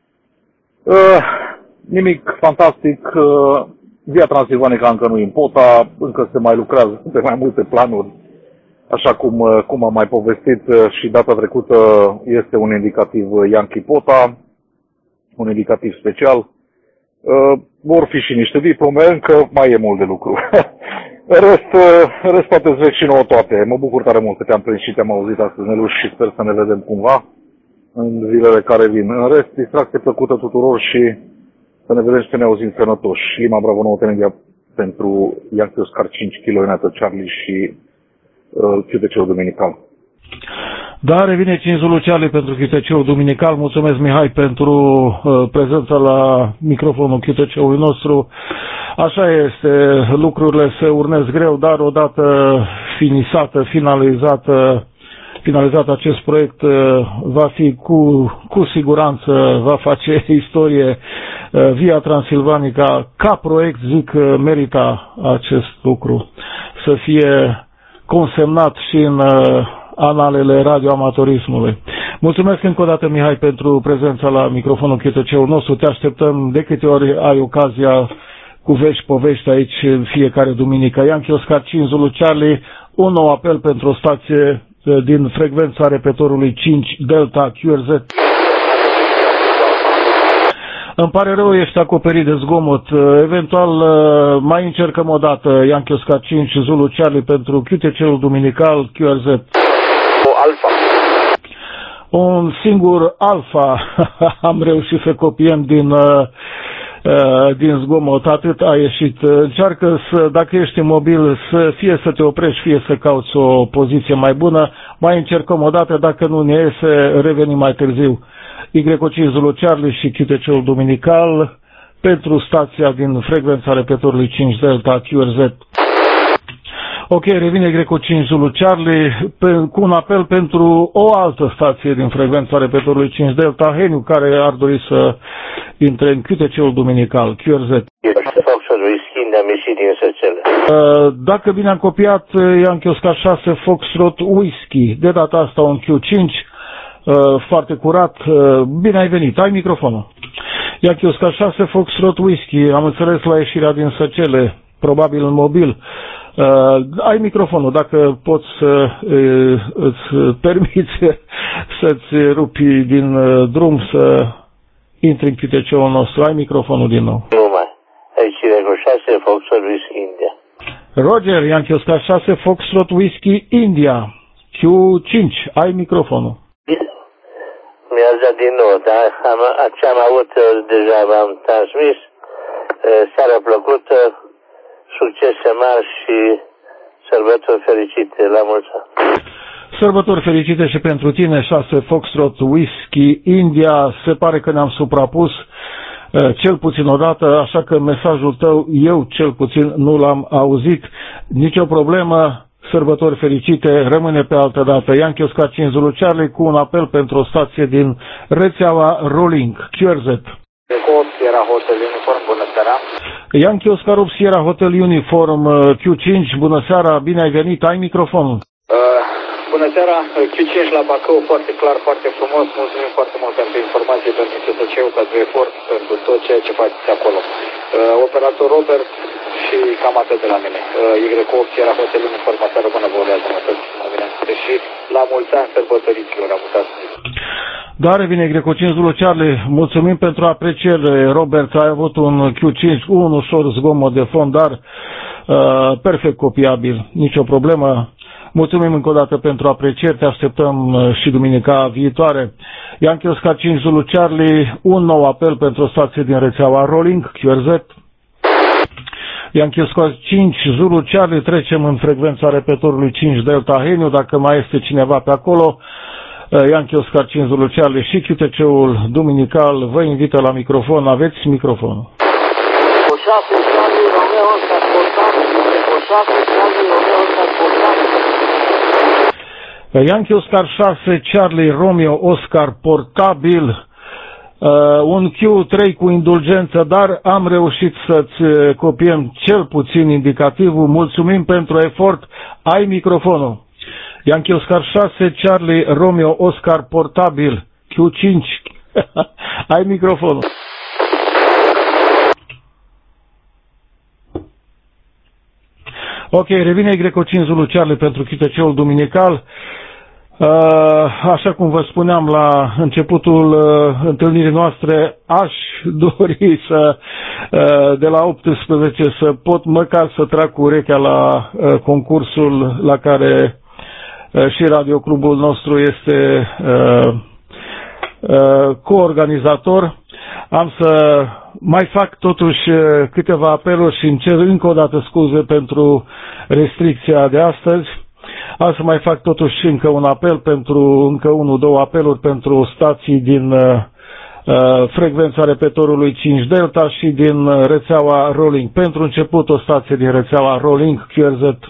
Uh, nimic fantastic, uh, Via Transilvanica încă nu e în pota, încă se mai lucrează pe mai multe planuri, așa cum, uh, cum am mai povestit uh, și data trecută este un indicativ Yankee Pota, un indicativ special. Uh, vor fi și niște diplome, încă mai e mult de lucru. În rest, uh, în rest toate vechi și nouă toate. Mă bucur tare mult că te-am prins și te-am auzit astăzi, Nelu, și sper să ne vedem cumva în zilele care vin. În rest, distracție plăcută tuturor și să ne vedem și să ne auzim sănătoși. Lima Bravo nouă Hotel India pentru Yankee Oscar cinci kilometri Charlie și uh, Q T C-ul duminical. Da, revine cinci Zulu Charlie pentru Q T C-ul duminical. Mulțumesc, Mihai, pentru uh, prezența la microfonul Q T C-ului nostru. Așa este, lucrurile se urnesc greu, dar odată finisată, finalizată, finalizat acest proiect, uh, va fi cu, cu siguranță, va face istorie. Uh, Via Transilvanica, ca proiect, zic, uh, merită acest lucru să fie consemnat și în uh, analele radioamatorismului. Mulțumesc încă o dată, Mihai, pentru prezența la microfonul Q T C-ul nostru. Te așteptăm de câte ori ai ocazia cu vești povești aici fiecare duminică. Yankee Oscar cinci Zulu Charlie, un nou apel pentru o stație din frecvența repetorului cinci Delta Q R Z. Îmi pare rău, ești acoperit de zgomot. Eventual mai încercăm o dată Yankee Oscar cinci Zulu Charlie pentru Q T C-ul duminical Q R Z. Alfa. Un singur alfa am reușit să copiem din, uh, din zgomot, atât a ieșit. Încearcă să, dacă ești imobil, să fie să te oprești, fie să cauți o poziție mai bună. Mai încercăm o dată, dacă nu ne iese, revenim mai târziu. Y cinci Zulu Charlie și Q T C-ul duminical pentru stația din frecvența repetorului cinci Delta Q R Z. Ok, revine Y cinci Zulu Charlie pe, cu un apel pentru o altă stație din frecvența repetorului cinci Delta, Heniu, care ar dori să intre în Q T C-ul duminical, Q R Z. Dacă bine am copiat, Yankee Oscar șase Foxtrot Whisky, de data asta un Q cinci, foarte curat, bine ai venit, ai microfonul. Yankee Oscar șase Foxtrot Whisky, am înțeles la ieșirea din Săcele, probabil în mobil. Uh, ai microfonul, dacă poți să uh, îți permiți să-ți rupi din uh, drum să intri în Q T C-ul nostru. Ai microfonul din nou. Nu mai. Aici Yankee șase Foxtrot Whisky India. Roger, Yankee Oscar șase Foxtrot Whisky India. Q cinci, ai microfonul. merge din nou, dar am, ce am avut deja v-am transmis. Seara plăcută, succese mari și sărbători fericite, la mulți ani. Sărbători fericite și pentru tine, șase Foxtrot Whisky India. Se pare că ne-am suprapus cel puțin odată, așa că mesajul tău eu cel puțin nu l-am auzit. Nicio problemă, sărbători fericite, rămâne pe altă dată. Yankee Oscar cinci Zulu Charlie cu un apel pentru o stație din rețeaua Rolling, Q R Z. Sierra Hotel Uniform, bună seara. Yankee Oscar opt Sierra Hotel Uniform Q cinci, bună seara, bine ai venit, ai microfonul. Uh, bună seara, Q cinci la Bacău, foarte clar, foarte frumos, mulțumim foarte mult pentru informație, pentru C S C-ul, pentru efort, pentru tot ceea ce faceți acolo. Uh, operator Robert și cam atât de la mine. Uh, Y opt Sierra Hotel Uniform, seară bună, vă urează mătăți, și la mulți ani sărbătoriților, amutați. Da, revine Greco cinci Zulu Charlie, mulțumim pentru apreciere, Robert, ai avut un Q cinci, un ușor zgomot de fond, dar uh, perfect copiabil, nicio problemă. Mulțumim încă o dată pentru aprecieri, te așteptăm și duminica viitoare. Yankee Oscar cinci Zulu Charlie, un nou apel pentru o stație din rețeaua Rolling, Q R Z. Yankee Oscar cinci Zulu Charlie, trecem în frecvența repetitorului cinci Delta Heniu, dacă mai este cineva pe acolo. Yankee Oscar cinci Zulu Charlie și Q T C-ul duminical vă invită la microfon, aveți microfonul. Yankee Oscar șase Charlie Romeo Oscar portabil, uh, un Q trei cu indulgență, dar am reușit să-ți copiem cel puțin indicativul. Mulțumim pentru efort, ai microfonul. Yankee Oscar șase Charlie Romeo Oscar portabil Q cinci. Ai microfonul. Ok, revine Greco cinci Zulu Charlie pentru Q T C-ul duminical. Așa cum vă spuneam la începutul întâlnirii noastre, aș dori să de la optsprezece să pot măcar să trag cu urechea la concursul la care și radioclubul nostru este coorganizator. Am să mai fac totuși câteva apeluri și încer încă o dată scuze pentru restricția de astăzi. Am să mai fac totuși încă un apel pentru, încă unul, două apeluri pentru stații din uh, frecvența repetitorului cinci Delta și din rețeaua Rolling. Pentru început o stație din rețeaua Rolling, Q R Z.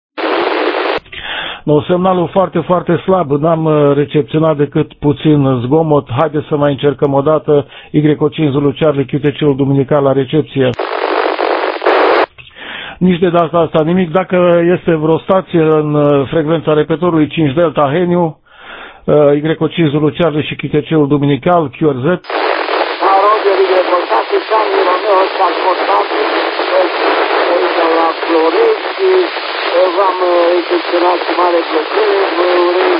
No, semnalul foarte, foarte slab, n-am recepționat decât puțin zgomot. Haideți să mai încercăm o dată. Y cinci Zulu Charlie, Q T C-ul duminical la recepție. Nici de data asta nimic. Dacă este vreo stație în frecvența repetitorului cinci Delta Heniu, Y cinci Zulu Charlie și Q T C-ul duminical, Q R Z. V-am recepționat cu mare plăcere, vă urez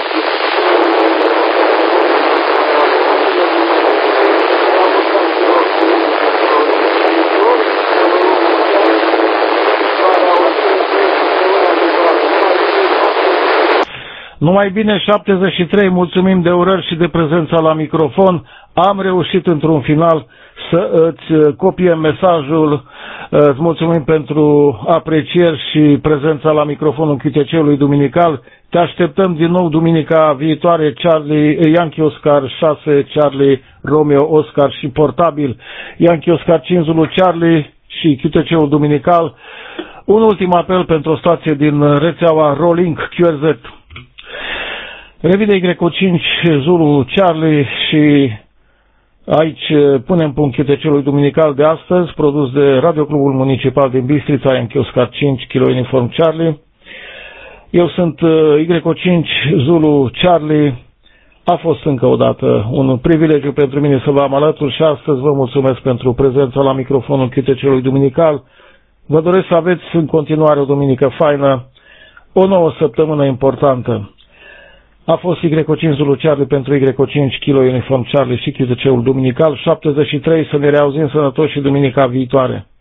numai bine, șaptezeci și trei, mulțumim de urări și de prezența la microfon. Am reușit într-un final să îți copiem mesajul. Îți mulțumim pentru aprecieri și prezența la microfonul Q T C-ului duminical. Te așteptăm din nou duminica viitoare, Charlie, Yankee Oscar șase Charlie Romeo Oscar și portabil, Yankee Oscar cinci Zulu Charlie și Q T C-ul duminical. Un ultim apel pentru o stație din rețeaua Rolling, Q R Z. Revine Y cinci Zulu Charlie și aici punem punct Q T C-ului duminical de astăzi, produs de Radioclubul Municipal din Bistrița, Yankee Oscar cinci Kilo Uniform Charlie. Eu sunt Y cinci Zulu Charlie. A fost încă o dată un privilegiu pentru mine să vă am alături și astăzi vă mulțumesc pentru prezența la microfonul Q T C-ului duminical. Vă doresc să aveți în continuare o duminică faină, o nouă săptămână importantă. A fost Y cinci Zulu Charlie pentru Y cinci Kilo Uniform Charlie și Q T C-ul duminical, șaptezeci și trei, să ne reauzim sănătoși și duminica viitoare.